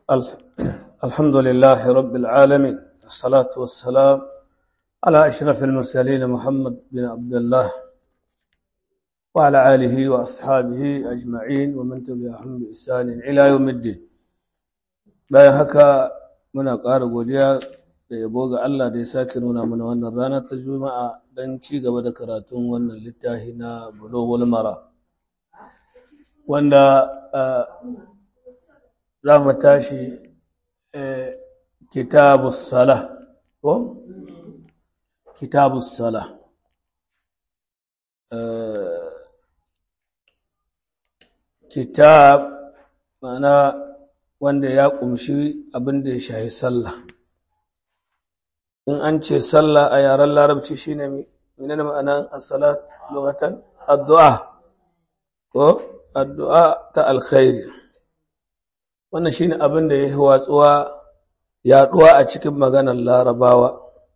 ال- الحمد لله رب العالمين، الصلاة والسلام على أشرف المرسلين محمد بن عبد الله وعلى آله وأصحابه أجمعين ومن تبعهم بإحسان إلى يوم الدين. bayan haka muna ƙara godiya da yabo ga Allah da ya sake nuna mana wannan rana ta Juma'a don ci gaba da karatun wannan littafi na Bulughul Mara, wanda za mu tashi kitabus salah ko kitabus salah. Kitab ma'ana wanda ya ƙumshi abin da ya shahi sallah. In an ce sallah a yaren larabci shine menene ma'anar as-salat lughatan? Addu'a ko addu'a ta alkhairi. Wannan shine abin da ya watsuwa yaɗuwa a cikin maganar larabawa.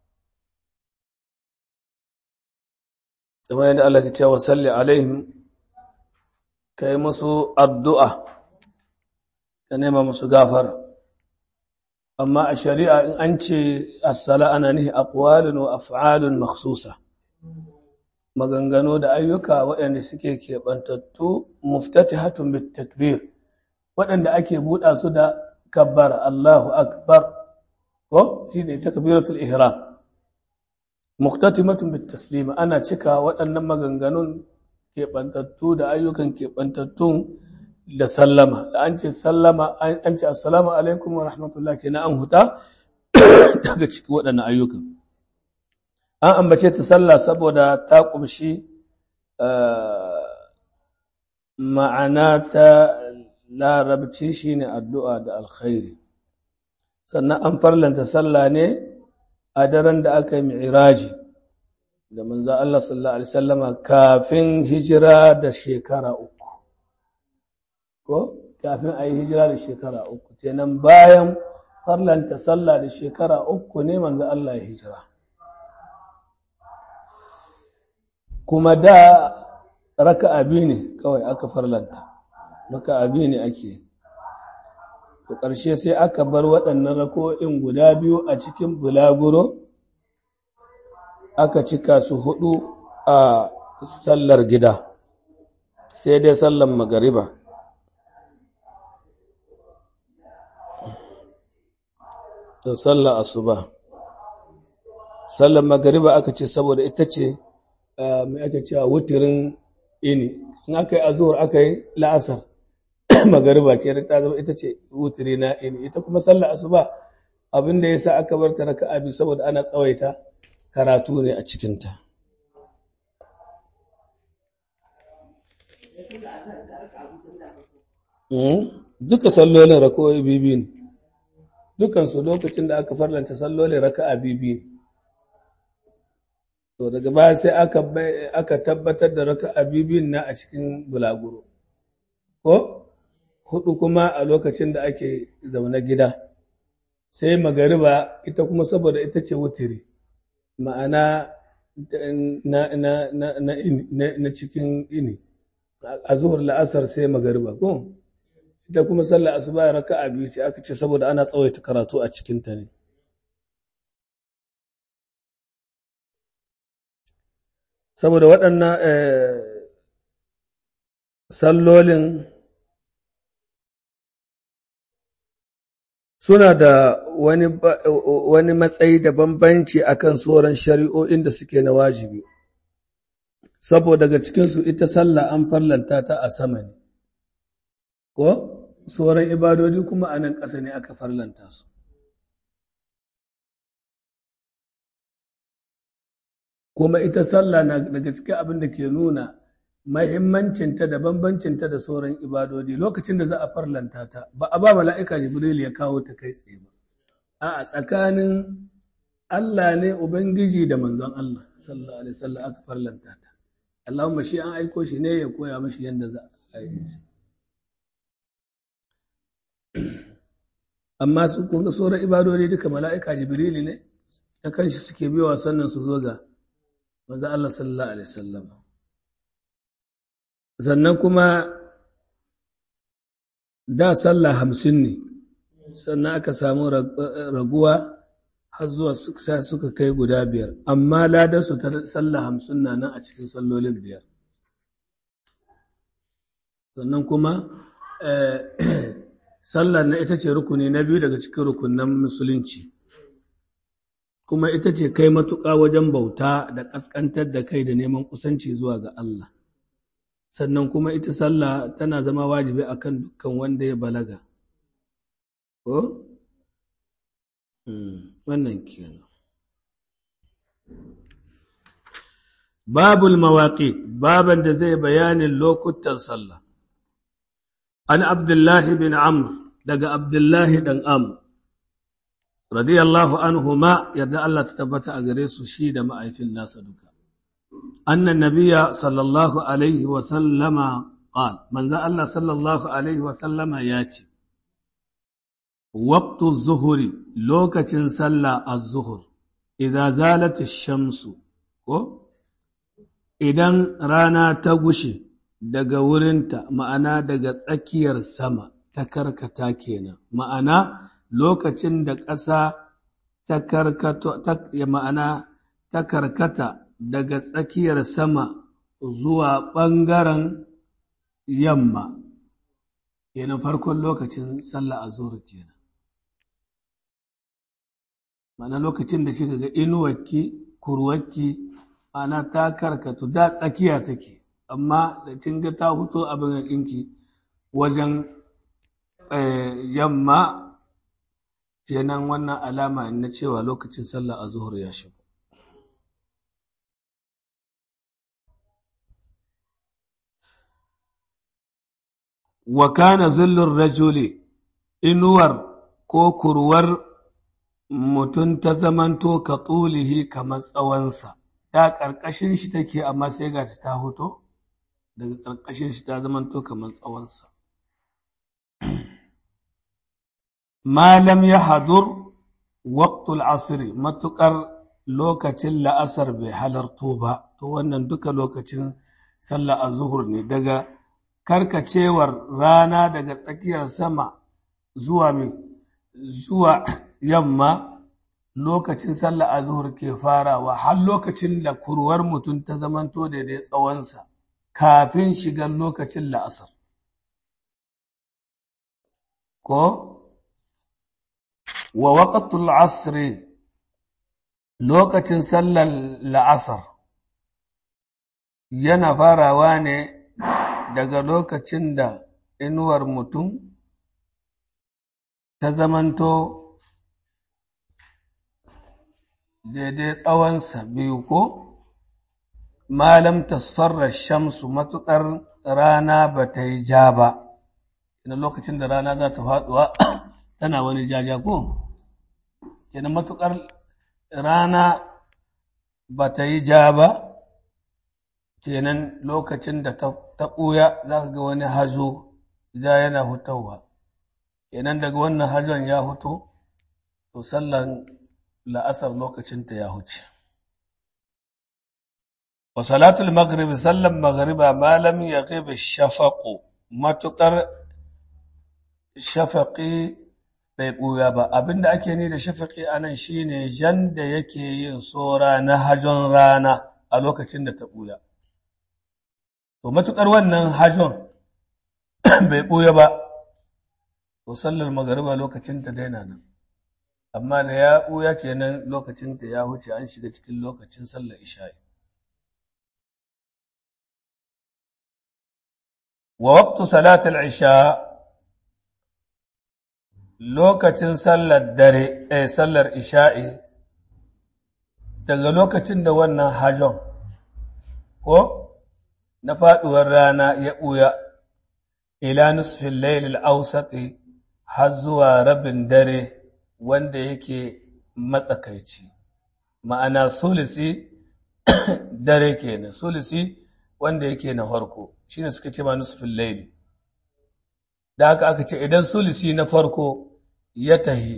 Kamar yadda Allah ya ce wa salli alaihim, kai musu addu'a ka nema musu gafara. Amma a shari'a in an ce as-sala ana nihi aqwalun wa af'alun makhsusa, maganganu da ayyuka waɗanda suke keɓantattu muftatihatun bit takbir, waɗanda ake buɗa su da kabbara Allahu akbar ko shine takbiratul ihram. Muftatimatun bit taslima, ana cika waɗannan maganganun keɓantattu da ayyukan keɓantattun da sallama. Da an ce sallama, an ce assalamu alaikum wa rahmatullah, kenan an huta daga cikin waɗannan ayyukan. An ambace ta sallah saboda ta ƙumshi ma'ana ta larabci shine addu'a da alkhairi. Sannan an farlanta sallah ne a daren da aka yi mi'raji da manzo Allah sallallahu alaihi wasallama kafin hijira da shekara 3. Ko kafin a yi hijira da shekara 3, kenan bayan farlanta sallah da shekara 3 ne manzo Allah ya hijira. Kuma da raka'a biyu ne kawai aka farlanta, raka'a biyu ne ake. To ƙarshe sai aka bar waɗannan rako'in guda biyu a cikin bulaguro, aka cika su 4 a sallar gida, sai dai sallar magariba. Da sallar asuba. Sallar magariba aka ce saboda ita ce mai aka cewa wutirin ini. In aka yi azuhur aka yi la'asar, magariba ke ta zama ita ce wutiri na ini. Ita kuma sallar asuba abinda ya sa aka bar ta raka'a biyu saboda ana tsawaita karatu ne a cikinta. Duka sallolin raka'o'i biyu ne. Dukansu lokacin da aka farlanta sallolin raka'a biyu. To daga baya sai aka tabbatar da raka'a biyu na a cikin bulaguro. Ko 4 kuma a lokacin da ake zaune gida. Sai magariba ita kuma saboda ita ce wutiri. Ma'ana na cikin ini. A zuhur la'asar sai magariba ko? Ita kuma sallar asuba raka'a biyu ce, aka ce saboda ana tsawaita karatu a cikinta ne. Saboda waɗannan sallolin suna da wani matsayi da bambanci akan sauran shari'o'in da suke na wajibi. Saboda daga cikinsu ita sallah an farlanta ta a sama ne. Ko sauran ibadodi kuma a nan ƙasa ne aka farlanta su. Kuma ita sallah na daga cikin abin da ke nuna mahimmancinta da bambancinta da sauran ibadodi. Lokacin da za a farlanta ta, ba a ba mala'ika Jibril ya kawo ta kai tsaye ba. A tsakanin Allah ne Ubangiji da manzon Allah, sallallahu Alaihi wasallam aka farlanta ta. Allahumma shi an aiko shi ne ya koya mashi yadda za a yi shi. Amma su kunga sauran ibadodi duka mala'ika Jibril ne, ta kanshi suke biyowa sannan su zo ga manzon Allah sallallahu Alaihi wasallam. Sannan kuma da sallah 50 ne sannan aka samu raguwa har zuwa suka kai guda 5 amma ladarsu ta sallah 50 na nan a cikin sallolin 5 sannan kuma sallar na ita ce rukuni na biyu daga cikin rukunan musulunci kuma ita ce kai matuƙa wajen bauta da ƙasƙantar da kai da neman kusanci zuwa ga Allah sannan kuma ita sallah tana zama wajibi akan dukkan wanda ya balaga ko wannan kenan babul mawaqit baban da zai bayanin lokutan sallah an abdullahi bin amr daga abdullahi dan amr radiyallahu anhuma yadda Allah ta tabbata a gare su shi da ma'aifin nasa duka annan nabiyya sallallahu alaihi wa sallama qala manzo Allah sallallahu alaihi wa sallama ya ce waqtu zuhuri lokacin sallah az-zuhur idza zalat ash-shamsu ko idan rana ta gushe daga wurinta ma'ana daga tsakiyar sama ta karkata kenan ma'ana lokacin da ƙasa ta karkato ma'ana ta karkata daga tsakiyar sama zuwa ɓangaren yamma kenan farkon lokacin sallah azhur kenan ma'ana lokacin da kika ga inuwarki kurwarki ana ta karkatu da tsakiya take amma da kin ga ta fito abin ɗinki wajen yamma kenan wannan alama na cewa lokacin sallah azhur ya shigo wa kana zillur rajuli inuwar ko kurwar mutum ta zamanto ka tsulihi kamar tsawonsa ta ƙarƙashin shi take amma sai ga ta hoto daga ƙarƙashin shi ta zamanto kamar tsawonsa malam ya hadur waqtul asri matuƙar lokacin la'asar bai halarto ba to wannan duka lokacin sallah azhur ne daga karkacewar rana daga tsakiyar sama zuwa yamma lokacin sallah azhur ke farawa har lokacin da kurwar mutum ta zamanto daidai tsawonsa kafin shigar lokacin la'asar ko wa waqtul asri lokacin sallar la'asar yana farawa ne daga lokacin da inuwar mutum ta zamanto daidai tsawonsa biyu ko malam tasfarra shamsu matuƙar rana ba ta yi ja ba ina lokacin da rana za ta faɗuwa tana wani jaja ko ina matuƙar rana ba ta yi ja ba kenan lokacin da ta ɓuya za ka ga wani hazo ja yana hutawa kenan daga wannan hazon ya huto to sallan la'asar lokacinta ya huce wa salatul maghrib sallan maghriba ma lam yaghib ash-shafaqu matuƙar shafaqi bai ɓuya ba abinda ake ni da shafaqi anan shine jan da yake yin sora na hajon rana a lokacin da ta ɓuya to matuƙar wannan hajon bai ɓuya ba to sallar magariba lokacinta daina nan amma da ya ɓuya kenan lokacinta ya huce an shiga cikin lokacin sallar isha'i wa waqtu salatul isha lokacin sallar dare sallar isha'i daga lokacin da wannan hajon ko na faɗuwar rana ya ɓuya ila nusfin lailil ausati har zuwa rabin dare wanda yake matsakaici ma'ana sulisi dare kenan sulisi wanda yake na farko shine suka ce ma nusfin laili da haka aka ce idan sulisi na farko ya tahi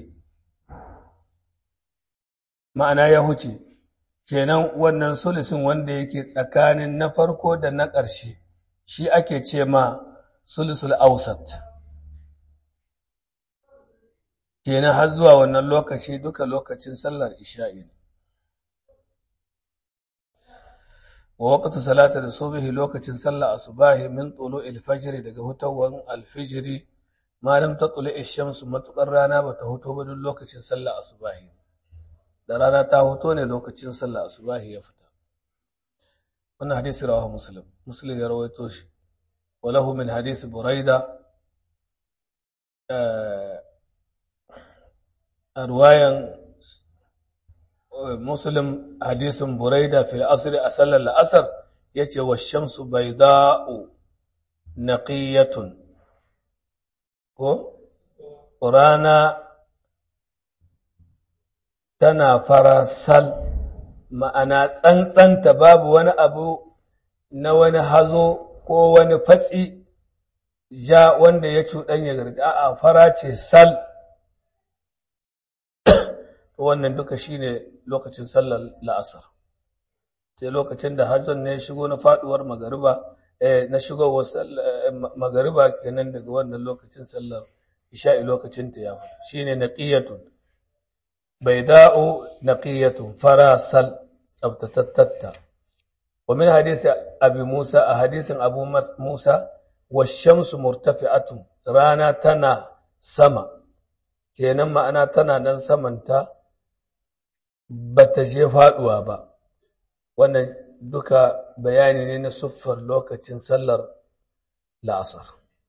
ma'ana ya huce kenan wannan sulisin wanda yake tsakanin na farko da na ƙarshe shi ake ce ma sulisul ausat kenan har zuwa wannan lokaci duka lokacin sallar isha'i ne. Wa waqtu salati subhi lokacin sallar asubahi min tulu'il fajr daga hutawan alfijiri ma lam tatlu ash-shamsu matukar rana bata huto ba duk lokacin sallar asubahi da rana ta huto ne lokacin sallar asubahi ya fita. wannan hadisi rawahu muslim ya rawaito shi wa lahu min hadisi buraida رواية مسلم حديث بريدة في الأصل أصل الأثر يتي والشمس بيضاء نقية ورانا تنا فرسل ما أنا سنسن تباب وانا أبو نوانا هزو ko wani fatsi ja wanda ya cuɗanya garga a fara ce sal wannan duka shine lokacin sallar la'asar sai lokacin da hajjon ne shigo na faduwar magariba na shigowar magariba kenan daga wannan lokacin sallar isha'i lokacin ta ya fito shine naqiyatun bayda'u naqiyatun farasal tsabtatatta wa min hadisi abi Musa a hadisin Abu Musa wash-shamsu murtafi'atun rana tana sama kenan ma'ana tana nan samanta ba ta je faɗuwa ba wannan duka bayani ne na siffar lokacin sallar la'asar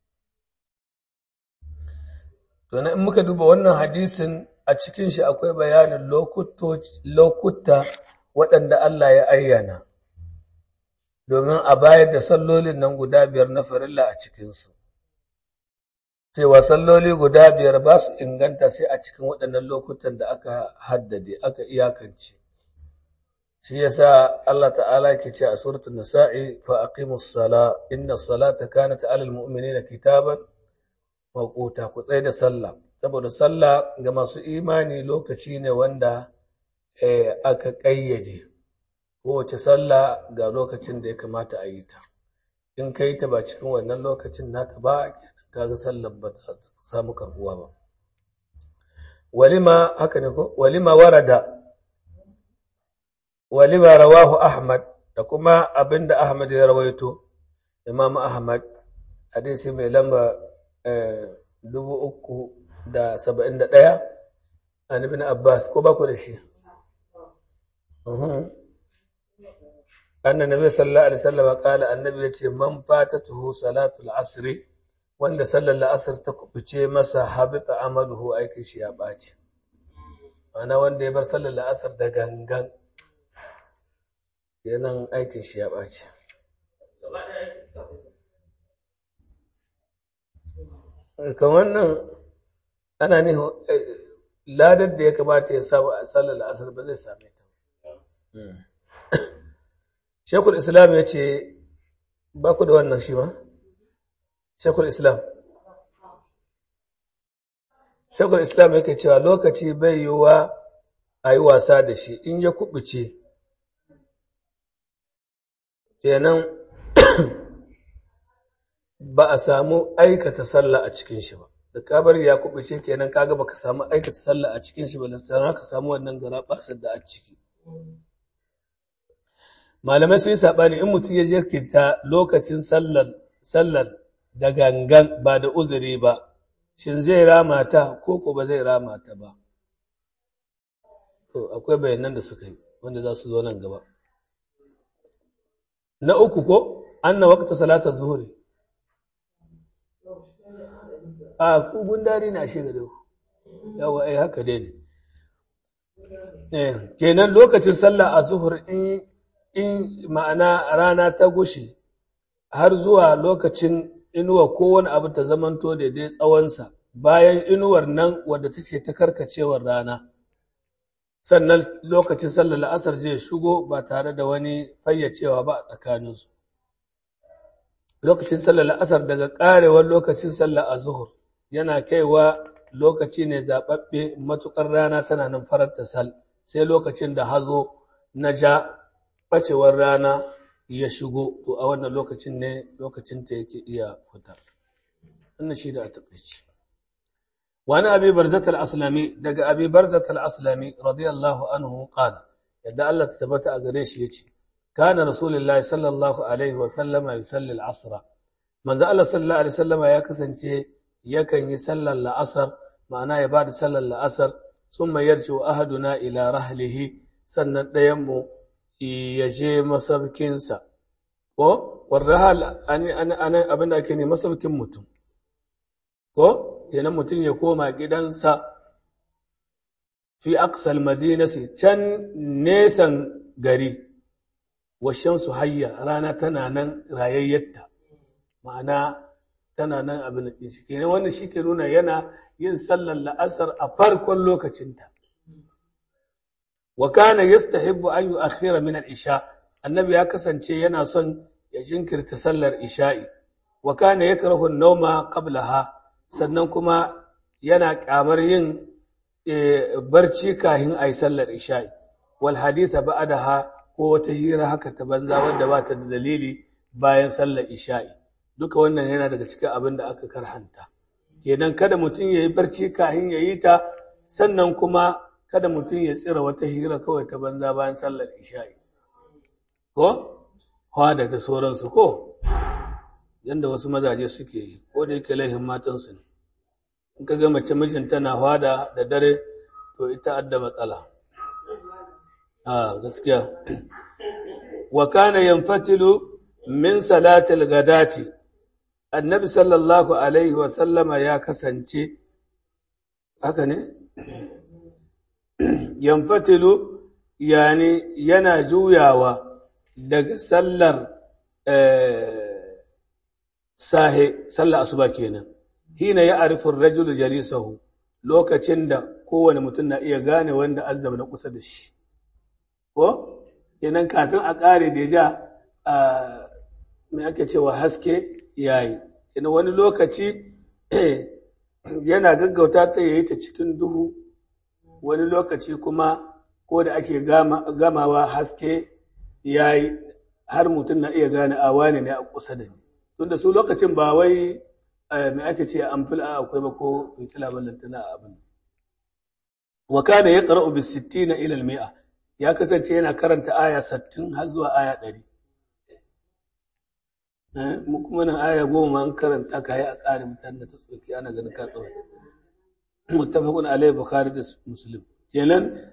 to in muka duba wannan hadisin a cikin shi akwai bayanin lokuta waɗanda Allah ya ayyana domin a bayar da sallolin nan guda biyar na farilla a cikinsu cewa salloli guda biyar ba su inganta sai a cikin waɗannan lokutan da aka haddade aka iyakance shi yasa Allah ta'ala yake ce a suratul nisa'i fa aqimus sala inna salata kanat 'alal mu'minina kitaban mawquta ku tsaya da sallah saboda sallah ga masu imani lokaci ne wanda aka kayyade kowace sallah ga lokacin da ya kamata a yi ta in kai ta ba cikin wannan lokacin nata ba kaga sallar ba ta samu karbuwa ba walima haka ne ko walima rawahu Ahmad da kuma abinda Ahmad ya rawaito Imam Ahmad hadisi mai lamba 371 an ibn Abbas ko ba ku da shi anna nabi sallallahu alaihi wasallam qala annabi yace man fatatuhu salatul asri wanda sallar la'asar ta kubuce masa habita amaluhu aikin shi ya ɓaci ana wanda ya bar sallar la'asar da gangan yanan aikin shi ya ɓaci kamar nan ana ne ladar da ya kamata ya samu a sallar la'asar ba zai same ta Shekul Islam ya ce ba ku da wannan shi ma? Shekul Islam yake cewa lokaci bai yiwuwa a yi wasa da shi in ya kubuce kenan ba a samu aikata sallah a cikin shi ba da kabar ya kubuce kenan kaga baka samu aikata sallah a cikin shi ba da ka samu wannan garabasar da a ciki malamai sun yi sabani in mutum ya je kirta lokacin sallar da gangan ba da uzuri ba shin zai rama ta ko ba zai rama ta ba to akwai bayanan da suka yi wanda za su zo nan gaba na uku ko anna waqta salata zuhri a ku gundari na shiga da ku yawa haka dai ne kenan lokacin sallah a zuhur in ma'ana rana ta gushi har zuwa lokacin inuwa kowane abu ta zamanto daidai tsawonsa bayan inuwar nan wadda take ta karkacewar rana sannan lokacin sallar la'asar zai shigo ba tare da wani fayyacewa ba a tsakaninsu lokacin sallar la'asar daga karewar lokacin sallar azuhur yana kaiwa lokaci ne zaɓaɓɓe matuƙar rana tana nan farar ta sal sai lokacin da hazo na ja ɓacewar rana ya shigo to a wannan lokacin ne lokacin ta yake iya fita wannan shi da a taƙaice wani abi barzat al-aslami daga abi barzat al-aslami radiyallahu anhu qala yadda Allah ta tabbata a gare shi yace kana rasulullahi sallallahu alaihi wa sallama yusalli al-asr manzo Allah sallallahu alaihi wasallama ya kasance yakan yi sallar la'asar ma'ana ya bada sallar la'asar summa yarju ahaduna ila rahlihi sannan ɗayan mu ya je masaukinsa ko warrahal ana abin da ake ne masaukin mutum ko kenan mutum ya koma gidansa fi aqsal madinasi can nesan gari washan su hayya rana tana nan rayayyarta ma'ana tana nan abin da shi kenan wannan shi ke nuna yana yin sallar la'asar a farkon lokacinta wa kana yastahibbu an yu'akhkhira min al-isha annabi ya kasance yana son ya jinkirta sallar isha'i wa kana yakrahu an-nawma qablaha sannan kuma yana kyamar yin barci kahin ayi sallar isha'i wal haditha ba'daha ko wata hira haka ta banza wanda ba ta da dalili bayan sallar isha'i duka wannan yana daga cikin abin da aka karhanta kenan kada mutum yayi barci kahin yayi ta sannan kuma kada mutum ya tsira wata hira kawai ta banza bayan sallar isha'i ko hawa daga sauransu ko yanda wasu mazaje suke yi ko da yake laihin matansu ne in ka ga mace mijin tana hwada da dare to ita adda matsala gaskiya wa kana yanfatilu min salatil gadati annabi sallallahu alaihi wa sallama ya kasance haka ne yanfatilu yani yana juyawa daga sallar sallar asuba kenan hina ya arifin rajulu jalisahu lokacin da kowane mutum na iya gane wanda azzaba na kusa da shi ko kenan kafin a ƙare da ja mai ake cewa haske yayi kenan wani lokaci yana gaggauta ta yayi ta cikin duhu wani lokaci kuma ko da ake gamawa haske yayi har mutum na iya gane a wane ne a kusa da ni tunda su lokacin ba wai mai ake ce amfil akwai ba ko fitila ballantana a abin wa kana yaqra'u bis 60 ila al 100 ya kasance yana karanta aya 60 har zuwa aya 100 mu kuma nan aya 10 an karanta kai a ƙarin mutane da ta tsoki ana ganin ka tsawata muttafaqun alayhi bukhari da muslim kenan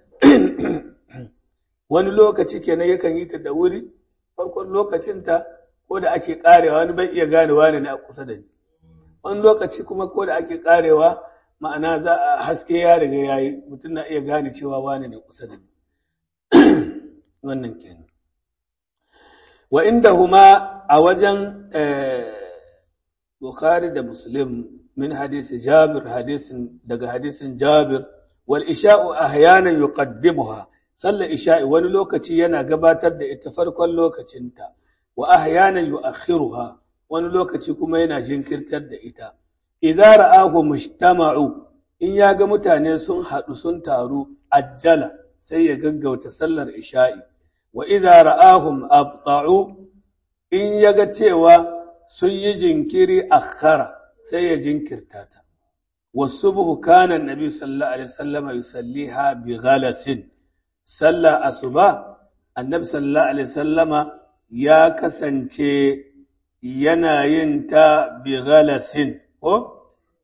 wani lokaci kenan yakan yi ta da wuri farkon lokacinta ko da ake karewa wani bai iya gane wani ne a kusa da ni wani lokaci kuma ko da ake karewa ma'ana za a haske ya riga yayi mutum na iya gane cewa wani ne kusa da ni wannan kenan wa indahuma a wajen Bukhari da Muslim min hadisi Jabir daga hadisin Jabir wal isha'u ahyanan yuqaddimuha sallar isha'i wani lokaci yana gabatar da ita farkon lokacinta wa ahyanan yu'akhiruha wani lokaci kuma yana jinkirtar da ita idza ra'ahu mujtama'u in yaga mutane sun hadu sun taru ajjala sai ya gaggauta sallar isha'i wa idza ra'ahum abta'u in yaga cewa sun yi jinkiri akhara sai ya jinkirta ta wasubhu kana annabi sallallahu alaihi wasallam yusalliha bi ghalasin sallar asuba annabi sallallahu alaihi wasallama ya kasance yana yin ta bi ghalasin ko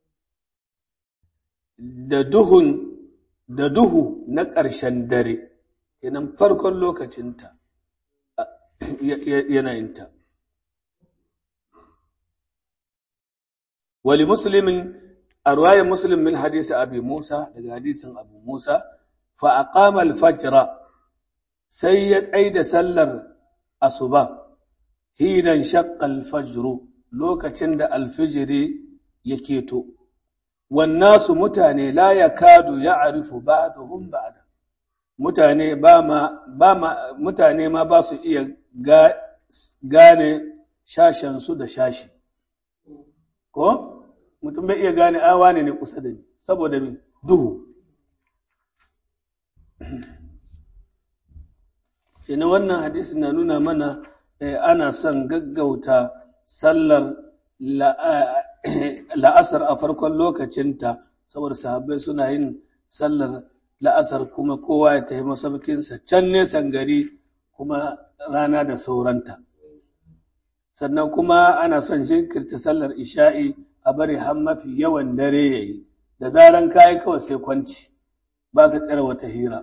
da duhu na ƙarshen dare kenan farkon lokacinta yana yin ta wali muslimin a ruwayar muslim min hadisi abi musa daga hadisin abu musa fa aqama al-fajr sai ya tsaida sallar asuba hinan shaqqa al-fajr lokacin da al-fajri yake to wannasu mutane la yakadu ya'rifu ba'dhum ba'da mutane mutane ma ba su iya gane shashen su da shashi ko mutum bai iya gane wane ne kusa da ni saboda duhu kenan wannan hadisi na nuna mana ana son gaggauta sallar la'asar a farkon lokacinta saboda sahabbai suna yin sallar la'asar kuma kowa ya tafi masaukinsa can nesan gari kuma rana da sauranta. Sannan kuma ana son jinkirta sallar isha'i a bari har mafi yawan dare ya yi, da zaran kayi kawai sai kwanci, ba ka tsira wata hira.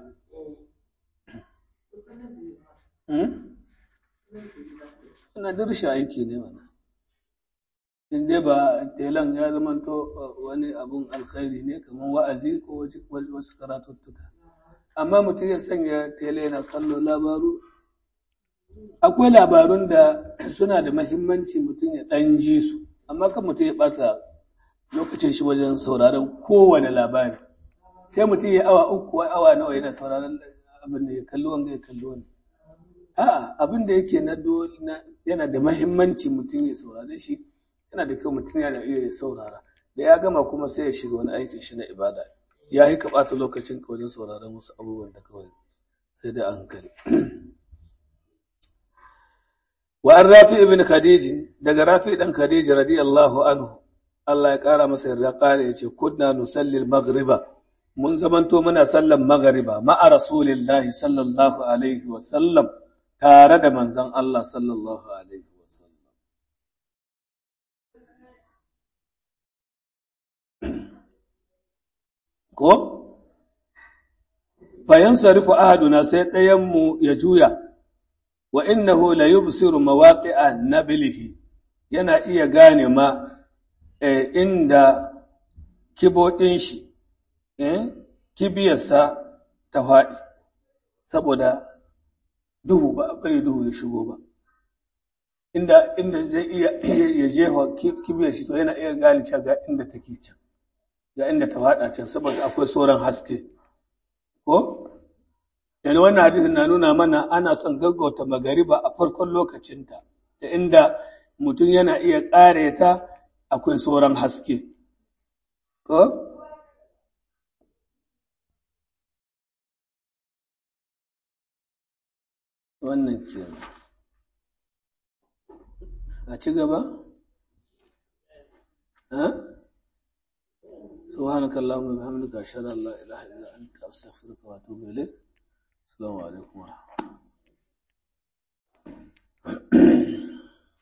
Ina dirsha aiki ne mana. In dai ba telan ya zamanto wani abun alkhairi ne kamar wa'azi ko wasu karatuttuka. Amma mutum ya sanya tele yana kallo labaru. Akwai labarun da suna da mahimmanci mutum ya ɗan ji su, amma kan mutum ya ɓata lokacin shi wajen sauraron kowane labari. Sai mutum ya awa uku wai awa nawa yana sauraron abin da ya kalli wanga ya kalli wani. A'a, abin da yake yana da mahimmanci mutum ya saurare shi, yana da kyau mutum yana iya ya saurara. Da ya gama kuma sai ya shiga wani aikin shi na ibada. Ya yi ka ɓata lokacin ka wajen sauraron wasu abubuwan da kawai sai da hankali. Wa an Rafi ibn Khadij, daga Rafi ɗan Khadij radiyallahu anhu, Allah ya ƙara masa yarda ƙara ya ce, Kunna nusalli maghriba, mun zamanto muna sallan maghriba, ma'a Rasulillahi sallallahu alaihi wa sallam, tare da manzon Allah sallallahu alaihi wa sallam. Ko? Fayansarifu ahaduna sai ɗayanmu ya juya, wa innahu la yubsiru mawaqi'a nablihi, yana iya gane ma inda kibodin shi kibiyarsa ta faɗi, saboda duhu ba bari duhu ya shigo ba, inda zai iya ya jefa kibiyar shi to yana iya gane cewa ga inda take can, ga inda ta faɗa can, saboda akwai sauran haske. Ko? Yani wannan hadisin na nuna mana ana son gaggauta magariba a farkon lokacinta, da inda mutum yana iya ƙare ta akwai sauran haske. Ko? Wannan ke. A ci gaba? سبحانك اللهم وبحمدك أشهد أن لا إله إلا أنت أستغفرك وأتوب إليك. السلام عليكم ورحمة الله.